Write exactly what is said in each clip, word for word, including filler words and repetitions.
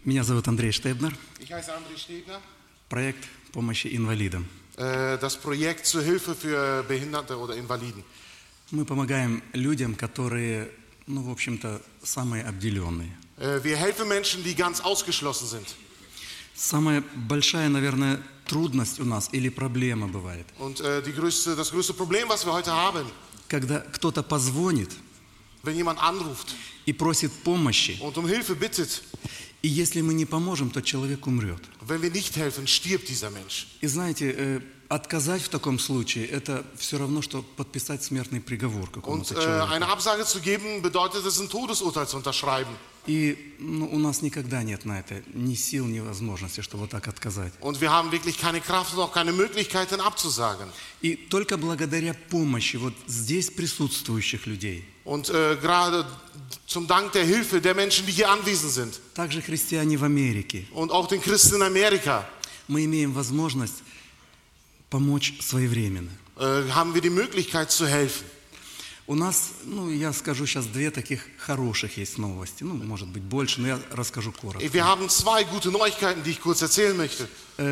Меня зовут Андрей Штебнер. Ich heiße André Stebner. Проект помощи инвалидам. Das Projekt zur Hilfe für Behinderte oder Invaliden. Мы помогаем людям, которые, ну, в общем-то, самые обделенные. Wir helfen Menschen, die ganz ausgeschlossen sind. Самая большая, наверное, трудность у нас или проблема бывает. Und die größte, das größte Problem, was wir heute haben, когда кто-то позвонит wenn jemand anruft и просит помощи, und um Hilfe bittet, и если мы не поможем, то человек умрет. wenn wir nicht helfen, stirbt dieser Mensch. И знаете, отказать в таком случае, это все равно, что подписать смертный приговор какому-то Und äh, человеку. eine Absage zu geben, bedeutet es, ein Todesurteil zu unterschreiben. И ну, у нас никогда нет на это ни сил, ни возможности, чтобы вот так отказать. Und wir haben wirklich keine Kraft und auch keine Möglichkeit, dann abzusagen. И только благодаря помощи вот здесь присутствующих людей, Und äh, gerade zum Dank der Hilfe der Menschen, die hier anwesend sind, также христиане в Америке, und auch den Christen in Amerika, мы имеем возможность помочь своевременно. äh, haben wir die Möglichkeit zu helfen. У нас, ну, я скажу сейчас две таких хороших есть новости. Ну, может быть, больше, но я расскажу коротко. Wir haben zwei gute Neuigkeiten, die ich kurz erzählen möchte.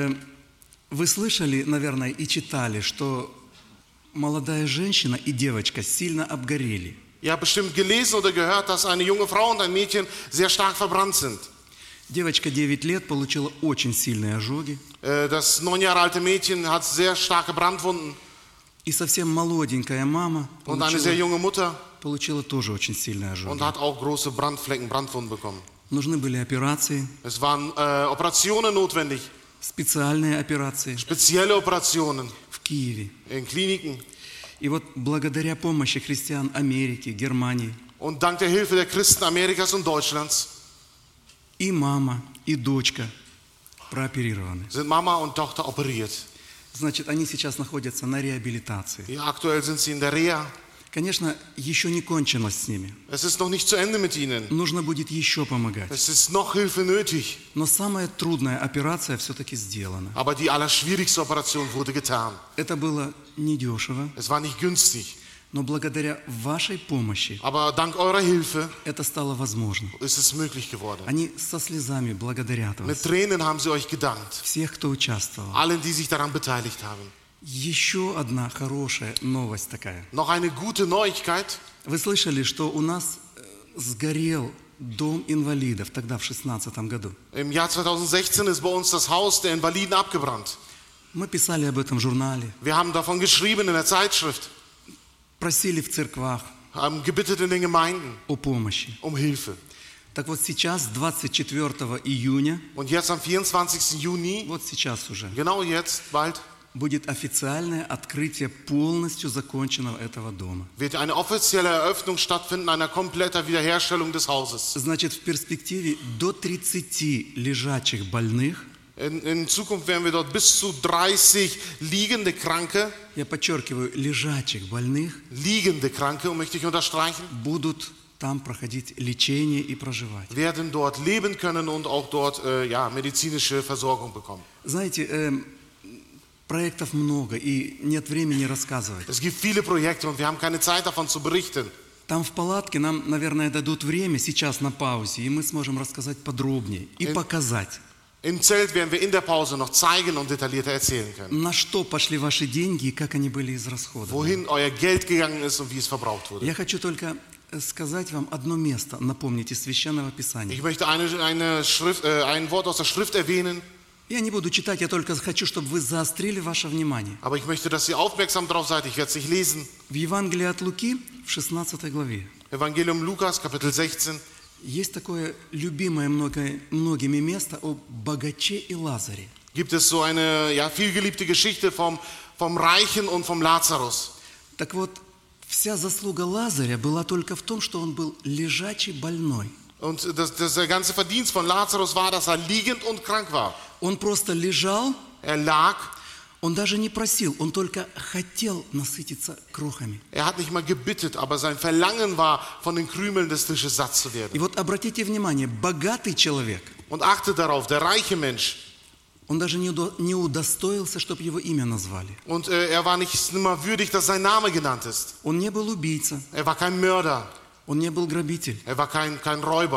Вы слышали, наверное, и читали, что молодая женщина и девочка сильно обгорели. Ihr habt bestimmt gelesen oder gehört, dass eine junge Frau und ein Mädchen sehr stark verbrannt sind. Девочка девять лет получила очень сильные ожоги. Das neun Jahre alte Mädchen hat sehr starke Brandwunden. И совсем молоденькая мама Und eine sehr junge Mutter получила тоже очень сильные ожоги. und hat auch große Brandflecken, Brandwunden bekommen. Нужны были операции, Es waren äh, Operationen notwendig, специальные операции spezielle Operationen в Киеве. in Kliniken. И вот благодаря помощи христиан Америки, Германии, Und dank der Hilfe der Christen Amerikas und Deutschlands и мама, и дочка прооперированы. sind Mama und Tochter operiert. Значит, они сейчас находятся на реабилитации. Ja, aktuell sind sie in der Reha. Конечно, еще не кончилось с ними. Es ist noch nicht zu Ende mit ihnen. Нужно будет еще помогать. Es ist noch Hilfe nötig. Но самая трудная операция все-таки сделана. Aber die allerschwierigste Operation wurde getan. Это было недешево, Es war nicht günstig. но благодаря вашей помощи Aber dank eurer Hilfe это стало возможно. ist es möglich geworden. Они со слезами благодарят Mit вас. Tränen haben sie euch gedankt. Всех, кто участвовал. Allen, die sich daran beteiligt haben. Еще одна хорошая новость такая. Noch eine gute Neuigkeit. Вы слышали, что у нас сгорел дом инвалидов тогда в шестнадцатом году? Im Jahr zweitausendsechzehn ist bei uns das Haus der Invaliden abgebrannt. Мы писали об этом в журнале, Wir haben davon geschrieben in der Zeitschrift, просили в церквах haben gebittet in den Gemeinden о помощи. um Hilfe. Так вот сейчас, двадцать четвёртого июня, Und jetzt am vierundzwanzigsten Juni, вот сейчас уже, genau jetzt, bald, будет официальное открытие полностью законченного этого дома. wird eine offizielle Eröffnung stattfinden einer kompletter Wiederherstellung des Hauses. Значит, в перспективе до тридцати лежачих больных, In, in Zukunft werden wir dort bis zu dreißig liegende Kranke, я подчеркиваю, лежачих больных, liegende Kranke, möchte ich unterstreichen, будут там проходить лечение и проживать. werden dort leben können und auch dort äh, ja, medizinische Versorgung bekommen. Знаете, э, проектов много, и нет времени рассказывать. Es gibt viele Projekte und wir haben keine Zeit davon zu berichten. Там в палатке нам, наверное, дадут время сейчас на паузе, и мы сможем рассказать подробнее и Э, показать, Im Zelt werden wir in der Pause noch zeigen und detaillierter erzählen können, на что пошли ваши деньги и как они были израсходованы. wohin euer Geld gegangen ist und wie es verbraucht wurde. Я хочу только сказать вам одно место, напомнить из Священного Писания. Ich möchte eine, eine Schrift, äh, ein Wort aus der Schrift erwähnen, Я не буду читать, я только хочу, чтобы вы заострили ваше внимание. aber ich möchte, dass ihr aufmerksam drauf seid. Ich werde es nicht lesen. В Евангелии от Луки, в шестнадцатой главе, Evangelium Lukas, Kapitel sechzehn. есть такое любимое много, многими место о богаче и Лазаре. Gibt es so eine ja, vielgeliebte Geschichte vom, vom Reichen und vom Lazarus. Так вот, вся заслуга Лазаря была только в том, что он был лежачий больной. Und das, das, der ganze Verdienst von Lazarus war, dass er liegend und krank war. Он просто лежал, Er lag, он даже не просил, он только хотел насытиться крохами. er hat nicht mal gebittet, aber sein Verlangen war, von den Krümeln des Tisches satt zu И werden. вот обратите внимание, богатый человек, Und achte darauf, der reiche Mensch, он даже не удо- не удостоился, чтобы его имя назвали. und äh, er war nicht nimmer würdig, dass sein Name genannt ist. Он не был убийца, Er war kein Mörder, он не был грабитель, er war kein, kein Räuber.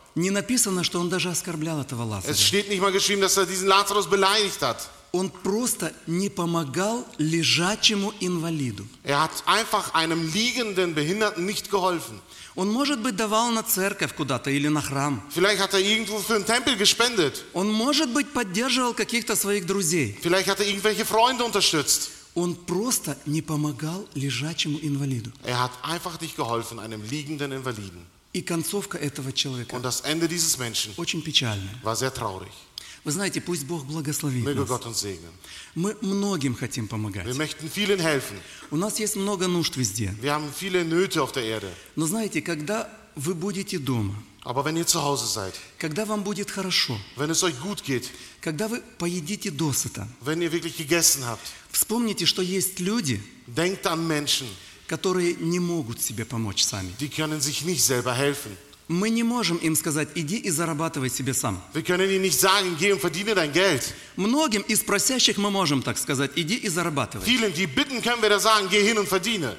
Не написано, что он даже оскорблял этого Лазаря. Es steht nicht mal geschrieben, dass er diesen Lazarus beleidigt hat. Он просто не помогал лежачему инвалиду. Er hat einfach einem liegenden Behinderten nicht geholfen. Он, может быть, давал на церковь куда-то или на храм. Vielleicht hat er irgendwo für einen Tempel gespendet. Он, может быть, поддерживал каких-то своих друзей. Vielleicht hat er irgendwelche Freunde unterstützt. Он просто не помогал лежачему инвалиду. Er hat einfach nicht geholfen, einem liegenden Invaliden. И концовка этого человека Und das Ende dieses Menschen очень печальная. war sehr traurig. Вы знаете, пусть Бог благословит Möge нас. Gott uns segnen. Мы многим хотим помогать. Wir möchten vielen helfen. У нас есть много нужд везде. Wir haben viele Nöte auf der Erde. Но знаете, когда вы будете дома, Aber wenn ihr zu Hause seid, когда вам будет хорошо, wenn es euch gut geht, когда вы поедите досыта, wenn ihr wirklich gegessen habt, вспомните, что есть люди, denkt an Menschen, которые не могут себе помочь сами. die können sich nicht selber helfen. Мы не можем им сказать, иди и зарабатывай себе сам. Wir können ihnen nicht sagen, geh und verdiene dein Geld. Многим из просящих мы можем так сказать, иди и зарабатывай. Vielen, die bitten, können wir da sagen, geh hin und verdiene.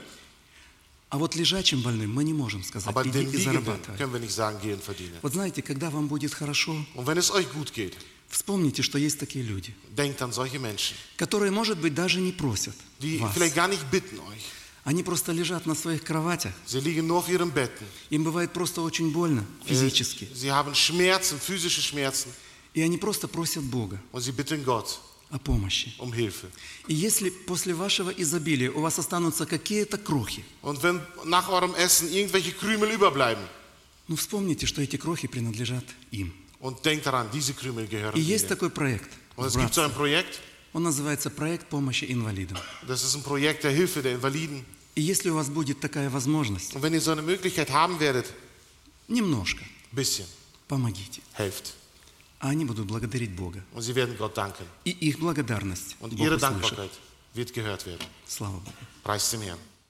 А вот лежачим больным мы не можем сказать, Aber иди den и Liegenden зарабатывай. können wir nicht sagen, geh und verdiene. Вот знаете, когда вам будет хорошо, Und wenn es euch gut geht, вспомните, что есть такие люди, denkt an solche Menschen, которые, может быть, даже не просят die вас. vielleicht gar nicht bitten euch. Они просто лежат на своих кроватях. Sie liegen nur auf ihren Betten. Им бывает просто очень больно физически. Sie haben Schmerzen, physische Schmerzen. И они просто просят Бога Und sie bitten Gott о помощи. um Hilfe. И если после вашего изобилия у вас останутся какие-то крохи, Und wenn nach eurem Essen irgendwelche Krümel überbleiben, ну вспомните, что эти крохи принадлежат им. und denkt daran, diese Krümel gehören И есть ihnen. такой проект. Und es в gibt so ein Братстве. Projekt, Он называется «Проект помощи инвалидам». das ist ein Projekt der Hilfe der Invaliden. И если у вас будет такая возможность, Und wenn ihr so eine Möglichkeit haben werdet, немножко bisschen, помогите. helft. А они будут благодарить Бога. Und sie werden Gott danken. И их благодарность Und Бог ihre услышит. Dankbarkeit wird gehört werden. Слава Богу. Preis dem Herrn.